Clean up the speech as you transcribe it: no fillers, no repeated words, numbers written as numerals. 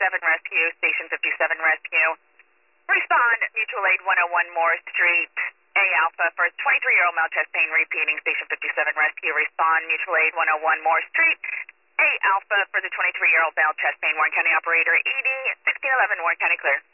Rescue, Station 57 Rescue. Respond, mutual aid 101 Moore Street, A Alpha for 23-year-old male chest pain repeating, Station 57 Rescue. Respond, mutual aid 101 Moore Street, A Alpha for the 23-year-old male chest pain. Warren County operator ED 1611, Warren County clear.